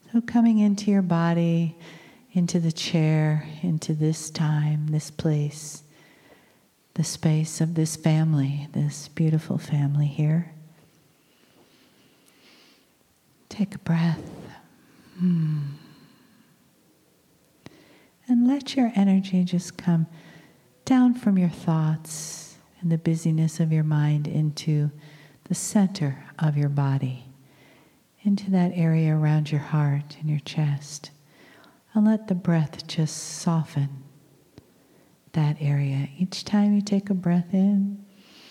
So coming into your body, into the chair, into this time, this place, the space of this family, this beautiful family here. Take a breath. And let your energy just come down from your thoughts and the busyness of your mind into the center of your body, into that area around your heart and your chest. And let the breath just soften that area. Each time you take a breath in,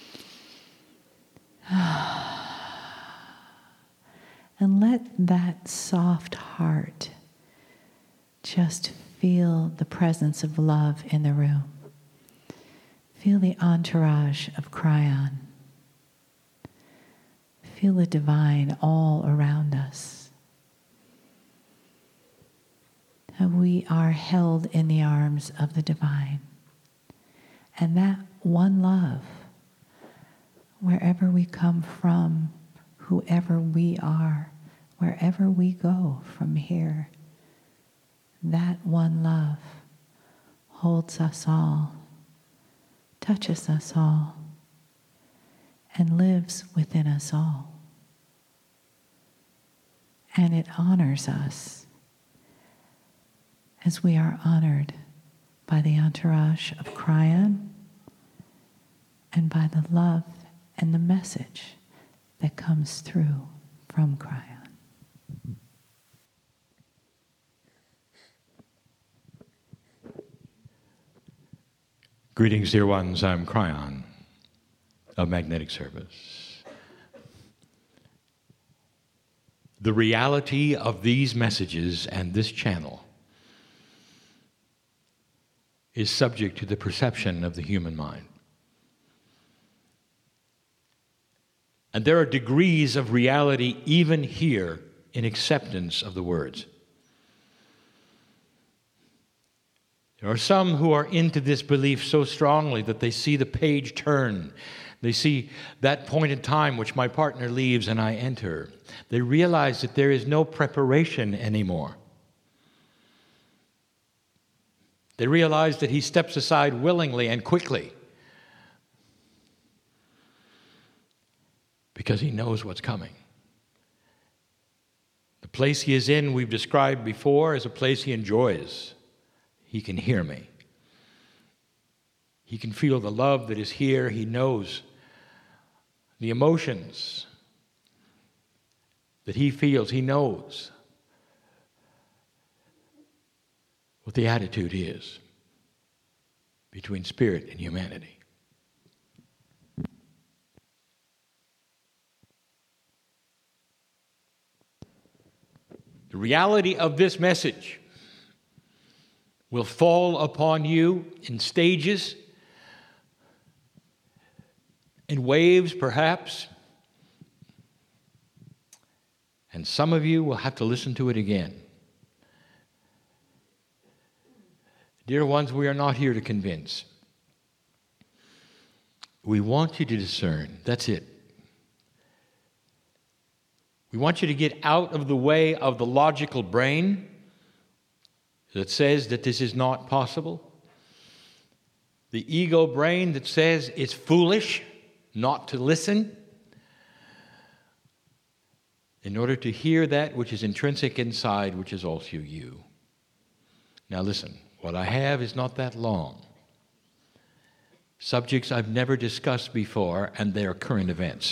and let that soft heart just feel the presence of love in the room. Feel the entourage of Kryon. Feel the divine all around us. How we are held in the arms of the divine. And that one love, wherever we come from, whoever we are, wherever we go from here, that one love holds us all, touches us all, and lives within us all. And it honors us as we are honored by the entourage of Kryon and by the love and the message that comes through from Kryon. Greetings, dear ones. I'm Kryon of Magnetic Service. The reality of these messages and this channel is subject to the perception of the human mind. And there are degrees of reality even here in acceptance of the words. There are some who are into this belief so strongly that they see the page turn. They see that point in time which my partner leaves and I enter. They realize that there is no preparation anymore. They realize that he steps aside willingly and quickly because he knows what's coming. The place he is in, we've described before, is a place he enjoys. He can hear me. He can feel the love that is here. He knows the emotions that he feels. He knows what the attitude is between spirit and humanity. The reality of this message will fall upon you in stages, in waves perhaps, and some of you will have to listen to it again. Dear ones, we are not here to convince. We want you to discern. That's it. We want you to get out of the way of the logical brain that says that this is not possible. The ego brain that says it's foolish not to listen. In order to hear that which is intrinsic inside, which is also you. Now listen, what I have is not that long. Subjects I've never discussed before, and they are current events.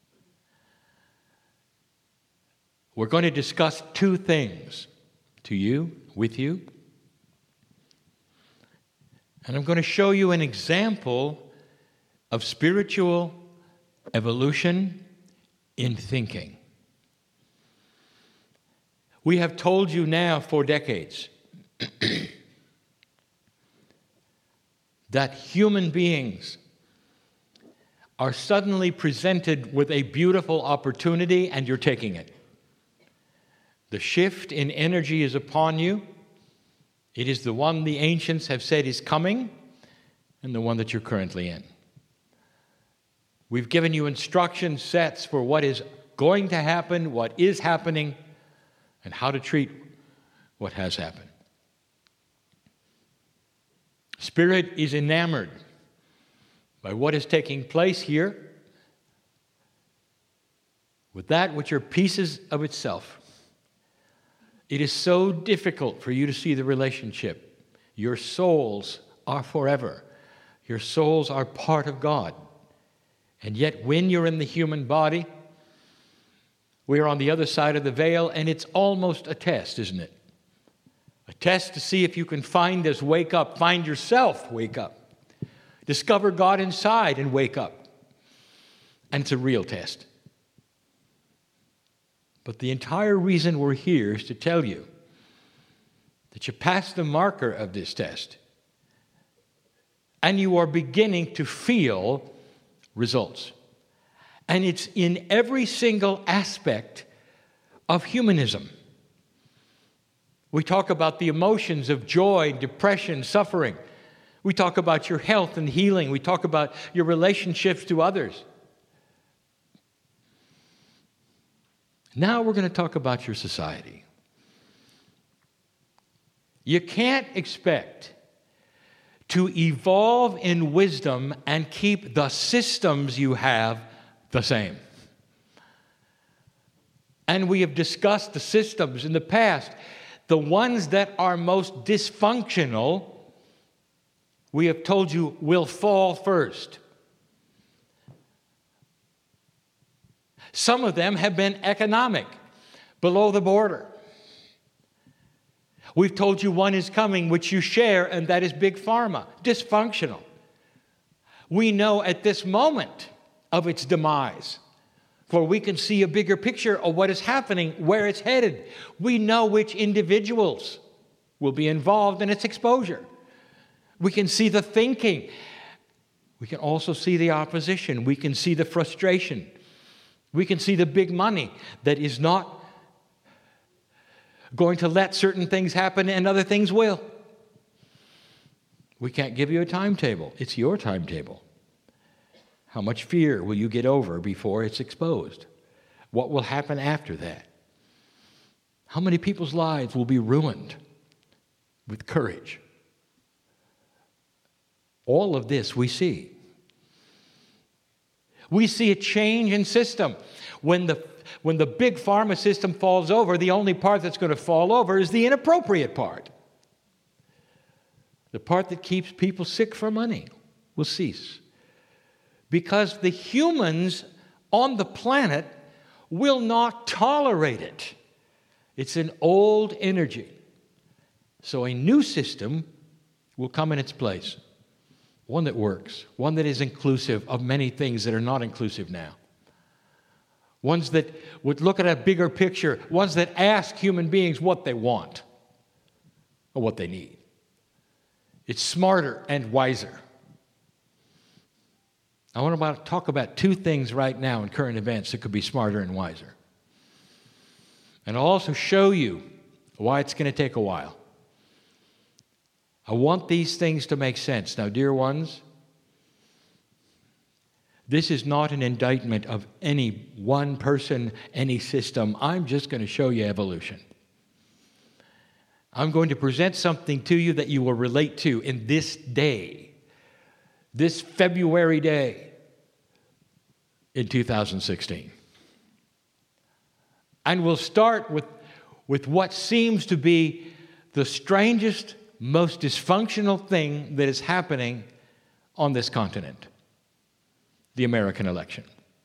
We're going to discuss two things to you, with you. And I'm going to show you an example of spiritual evolution in thinking. We have told you now for decades that human beings are suddenly presented with a beautiful opportunity and you're taking it. The shift in energy is upon you. It is the one the ancients have said is coming and the one that you're currently in. We've given you instruction sets for what is going to happen, what is happening, and how to treat what has happened. Spirit is enamored by what is taking place here with that which are pieces of itself. It is so difficult for you to see the relationship. Your souls are forever. Your souls are part of God. And yet when you're in the human body, we are on the other side of the veil, and it's almost a test, isn't it? A test to see if you can find this, wake up, find yourself, wake up. Discover God inside and wake up. And it's a real test. But the entire reason we're here is to tell you that you passed the marker of this test and you are beginning to feel results. And it's in every single aspect of humanism. We talk about the emotions of joy, depression, suffering. We talk about your health and healing. We talk about your relationships to others. Now we're going to talk about your society. You can't expect to evolve in wisdom and keep the systems you have the same. And we have discussed the systems in the past. The ones that are most dysfunctional, we have told you, will fall first. Some of them have been economic, below the border. We've told you one is coming, which you share, and that is Big Pharma, dysfunctional. We know at this moment of its demise, for we can see a bigger picture of what is happening, where it's headed. We know which individuals will be involved in its exposure. We can see the thinking. We can also see the opposition. We can see the frustration. We can see the big money that is not going to let certain things happen and other things will. We can't give you a timetable. It's your timetable. How much fear will you get over before it's exposed? What will happen after that? How many people's lives will be ruined with courage? All of this we see. We see a change in system. When the big pharma system falls over, the only part that's going to fall over is the inappropriate part. The part that keeps people sick for money will cease. Because the humans on the planet will not tolerate it. It's an old energy. So a new system will come in its place. One that works. One that is inclusive of many things that are not inclusive now. Ones that would look at a bigger picture. Ones that ask human beings what they want or what they need. It's smarter and wiser. I want to talk about two things right now in current events that could be smarter and wiser. And I'll also show you why it's going to take a while. I want these things to make sense. Now, dear ones, this is not an indictment of any one person, any system. I'm just going to show you evolution. I'm going to present something to you that you will relate to in this day, this February day in 2016. And we'll start with what seems to be the strangest, most dysfunctional thing that is happening on this continent, the American election.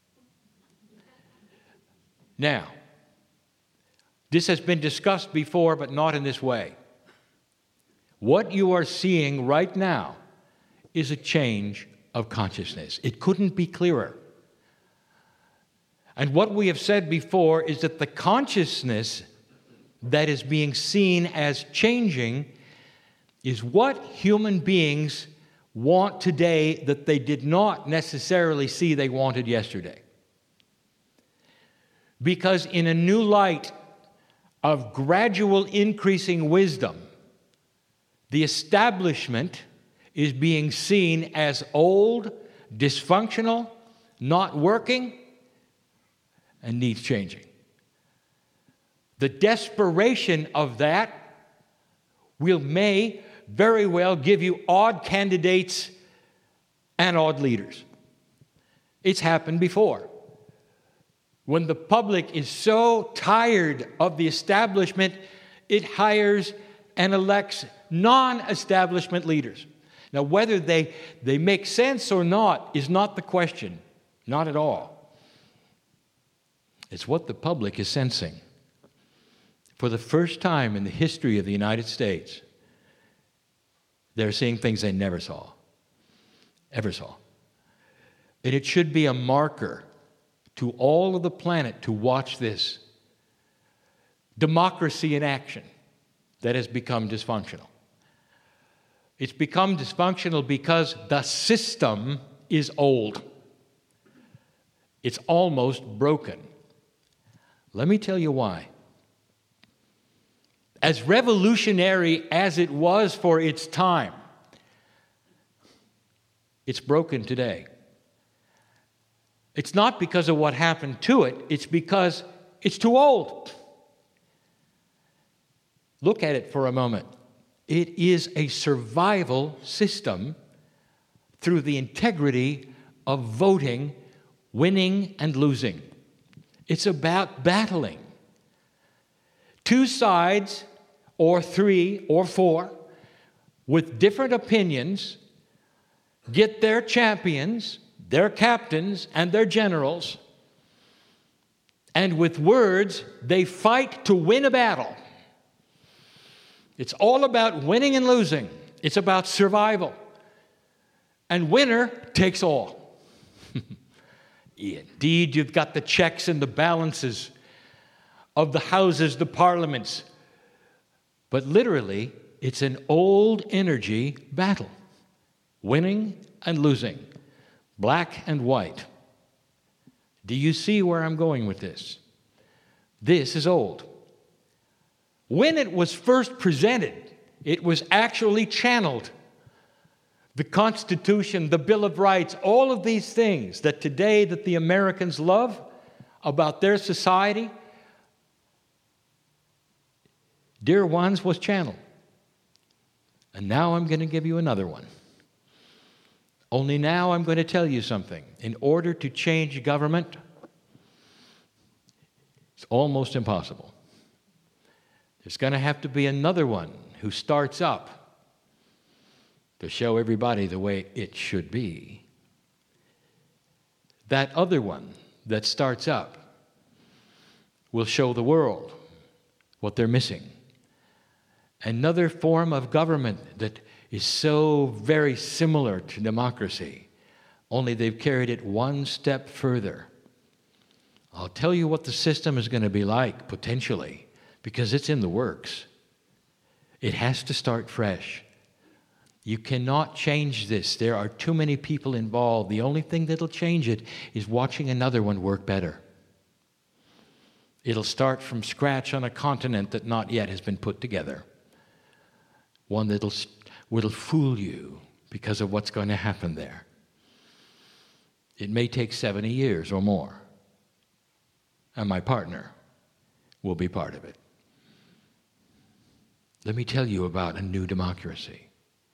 Now, this has been discussed before, but not in this way. What you are seeing right now is a change of consciousness. It couldn't be clearer. And what we have said before is that the consciousness that is being seen as changing is what human beings want today that they did not necessarily see they wanted yesterday. Because in a new light of gradual increasing wisdom, the establishment is being seen as old, dysfunctional, not working, and needs changing. the desperation of that may very well give you odd candidates and odd leaders. It's happened before. When the public is so tired of the establishment, it hires and elects non-establishment leaders. Now, whether they make sense or not is not the question. Not at all. It's what the public is sensing. For the first time in the history of the United States, they're seeing things they never saw, ever saw. And it should be a marker to all of the planet to watch this. Democracy in action that has become dysfunctional. It's become dysfunctional because the system is old. It's almost broken. Let me tell you why. As revolutionary as it was for its time, it's broken today. It's not because of what happened to it, it's because it's too old. Look at it for a moment. It is a survival system through the integrity of voting, winning and losing. It's about battling. Two sides, or three, or four, with different opinions, get their champions, their captains, and their generals, and with words, they fight to win a battle. It's all about winning and losing. It's about survival. And winner takes all. Indeed, you've got the checks and the balances of the houses, the parliaments. But literally, it's an old energy battle. Winning and losing. Black and white. Do you see where I'm going with this? This is old. When it was first presented, it was actually channeled. The Constitution, the Bill of Rights, all of these things that today that the Americans love about their society, dear ones, was channeled. And now I'm going to give you another one. Only now I'm going to tell you something. In order to change government, it's almost impossible. There's going to have to be another one who starts up to show everybody the way it should be. That other one that starts up will show the world what they're missing. Another form of government that is so very similar to democracy, only they've carried it one step further. I'll tell you what the system is going to be like, potentially, because it's in the works. It has to start fresh. You cannot change this. There are too many people involved. The only thing that'll change it is watching another one work better. It'll start from scratch on a continent that not yet has been put together. One that'll fool you because of what's going to happen there. It may take 70 years or more. And my partner will be part of it. Let me tell you about a new democracy.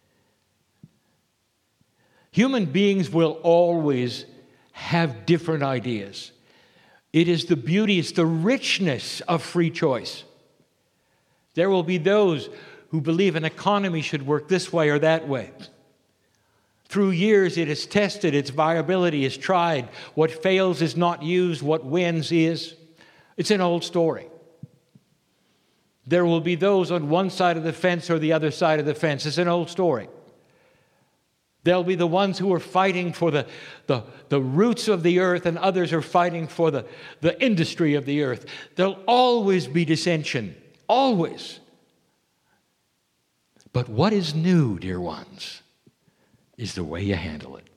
Human beings will always have different ideas. It is the beauty, it's the richness of free choice. There will be those who believe an economy should work this way or that way. Through years, it is tested, its viability is tried. What fails is not used, what wins is. It's an old story. There will be those on one side of the fence or the other side of the fence. It's an old story. There'll be the ones who are fighting for the roots of the earth, and others are fighting for the industry of the earth. There'll always be dissension. Always. But what is new, dear ones, is the way you handle it.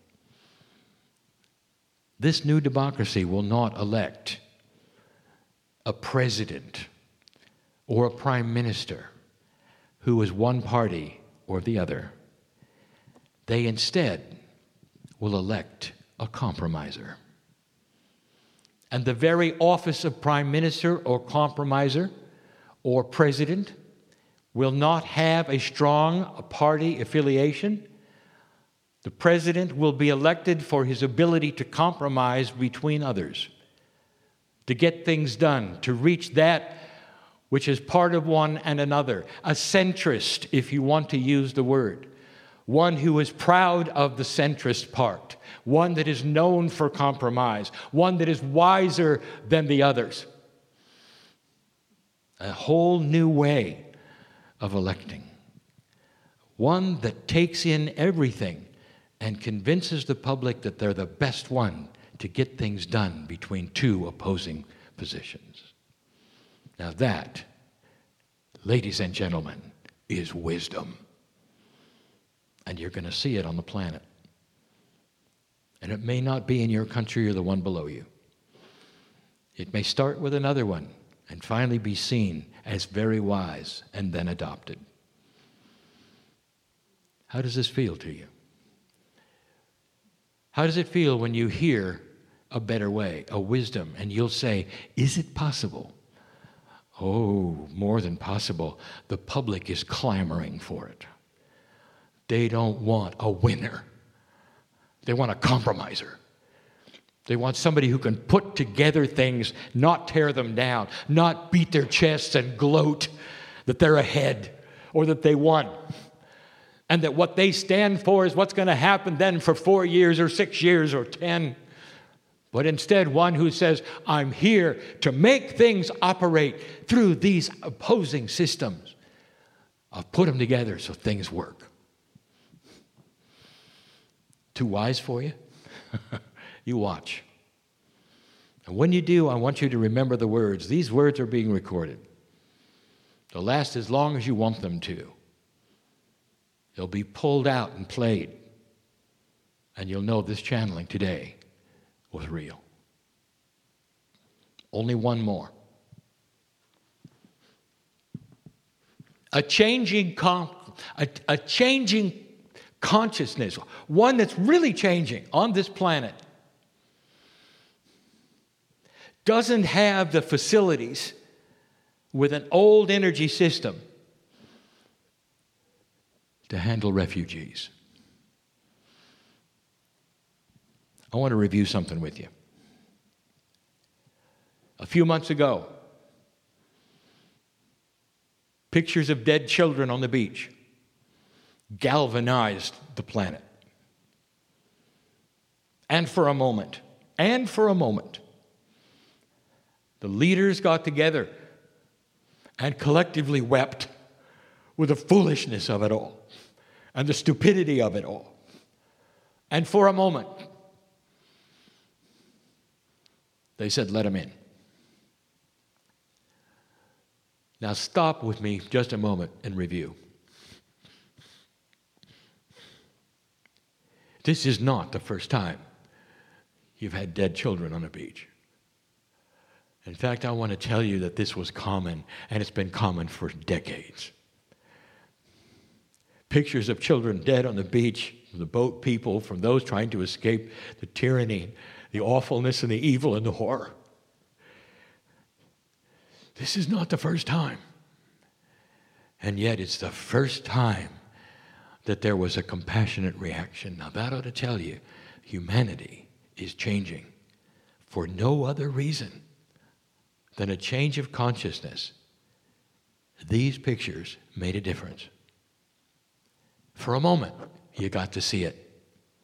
This new democracy will not elect a president or a prime minister who is one party or the other. They instead will elect a compromiser. And the very office of prime minister or compromiser or president will not have a strong party affiliation. The president will be elected for his ability to compromise between others, to get things done, to reach that which is part of one and another. A centrist, if you want to use the word. One who is proud of the centrist part. One that is known for compromise. One that is wiser than the others. A whole new way of electing. One that takes in everything and convinces the public that they're the best one to get things done between two opposing positions. Now that, ladies and gentlemen, is wisdom. And you're going to see it on the planet. And it may not be in your country or the one below you. It may start with another one and finally be seen as very wise and then adopted. How does this feel to you? How does it feel when you hear a better way, a wisdom, and you'll say, is it possible? Oh, more than possible. The public is clamoring for it. They don't want a winner. They want a compromiser. They want somebody who can put together things, not tear them down, not beat their chests and gloat that they're ahead or that they won. And that what they stand for is what's going to happen then for 4 years or 6 years or 10. But instead, one who says, I'm here to make things operate through these opposing systems. I'll put them together so things work. Too wise for you? You watch. And when you do, I want you to remember the words. These words are being recorded. They'll last as long as you want them to. They'll be pulled out and played. And you'll know this channeling today was real. Only one more. A changing consciousness, one that's really changing on this planet, doesn't have the facilities with an old energy system to handle refugees. I want to review something with you. A few months ago, pictures of dead children on the beach galvanized the planet. And for a moment, the leaders got together and collectively wept with the foolishness of it all and the stupidity of it all. And for a moment, they said, let them in. Now stop with me just a moment and review. This is not the first time you've had dead children on a beach. In fact, I want to tell you that this was common, and it's been common for decades. Pictures of children dead on the beach, from the boat people, from those trying to escape the tyranny, the awfulness and the evil and the horror. This is not the first time. And yet it's the first time that there was a compassionate reaction. Now that ought to tell you, humanity is changing for no other reason than a change of consciousness. These pictures made a difference. For a moment, you got to see it.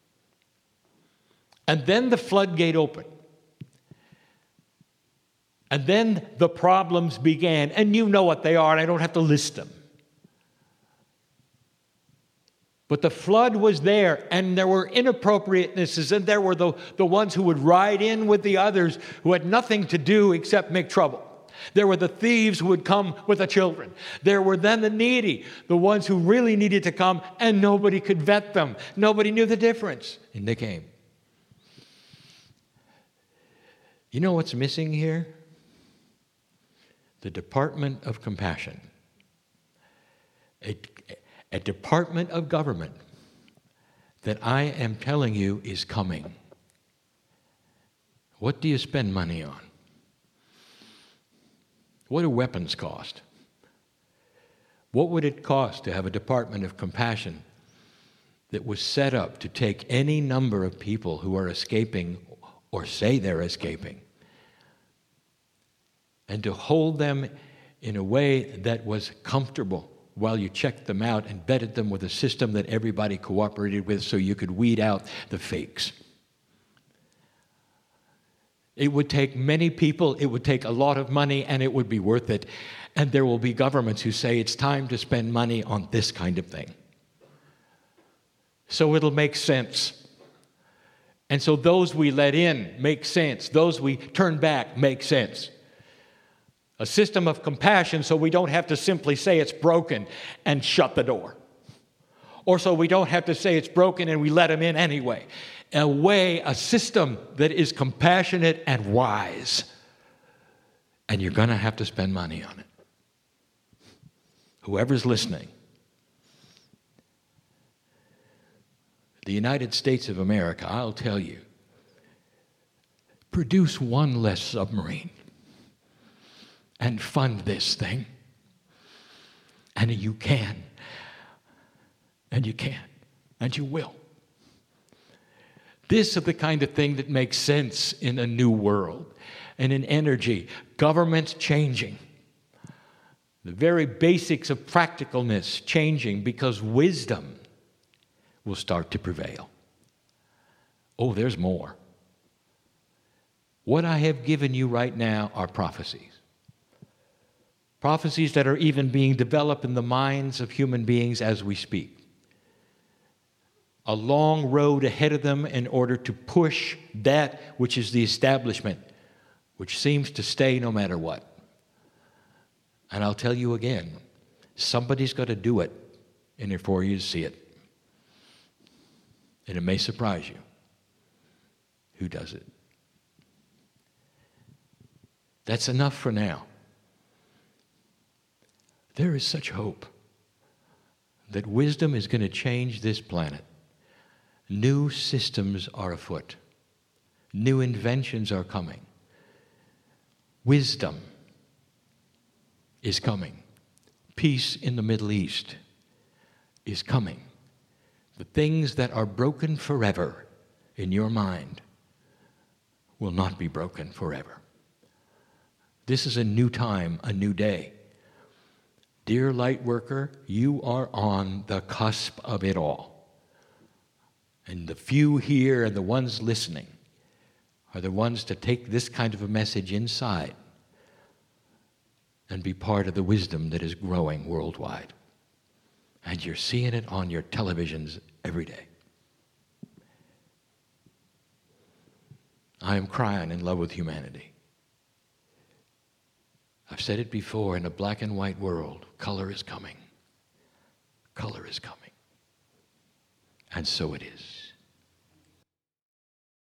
And then the floodgate opened. And then the problems began. And you know what they are, and I don't have to list them. But the flood was there, and there were inappropriatenesses, and there were the ones who would ride in with the others who had nothing to do except make trouble. There were the thieves who would come with the children. There were then the needy, the ones who really needed to come, and nobody could vet them. Nobody knew the difference, and they came. You know what's missing here? The Department of Compassion. A department of government that I am telling you is coming. What do you spend money on? What do weapons cost? What would it cost to have a Department of Compassion that was set up to take any number of people who are escaping or say they're escaping and to hold them in a way that was comfortable while you checked them out and vetted them with a system that everybody cooperated with so you could weed out the fakes? It would take many people, it would take a lot of money, and it would be worth it. And there will be governments who say it's time to spend money on this kind of thing. So it'll make sense. And so those we let in make sense. Those we turn back make sense. A system of compassion so we don't have to simply say it's broken and shut the door. Or so we don't have to say it's broken and we let them in anyway. A system that is compassionate and wise. And you're going to have to spend money on it. Whoever's listening. The United States of America, I'll tell you, produce one less submarine and fund this thing. And you can. And you can. And you will. This is the kind of thing that makes sense in a new world and in energy. Governments changing. The very basics of practicalness changing because wisdom will start to prevail. Oh, there's more. What I have given you right now are prophecies. Prophecies that are even being developed in the minds of human beings as we speak. A long road ahead of them in order to push that which is the establishment, which seems to stay no matter what. And I'll tell you again, somebody's got to do it in order for you to see it. And it may surprise you who does it. That's enough for now. There is such hope that wisdom is going to change this planet. New systems are afoot. New inventions are coming. Wisdom is coming. Peace in the Middle East is coming. The things that are broken forever in your mind will not be broken forever. This is a new time, a new day. Dear light worker, you are on the cusp of it all. And the few here and the ones listening are the ones to take this kind of a message inside and be part of the wisdom that is growing worldwide. And you're seeing it on your televisions every day. I am crying in love with humanity. I've said it before, in a black and white world, color is coming. Color is coming. And so it is.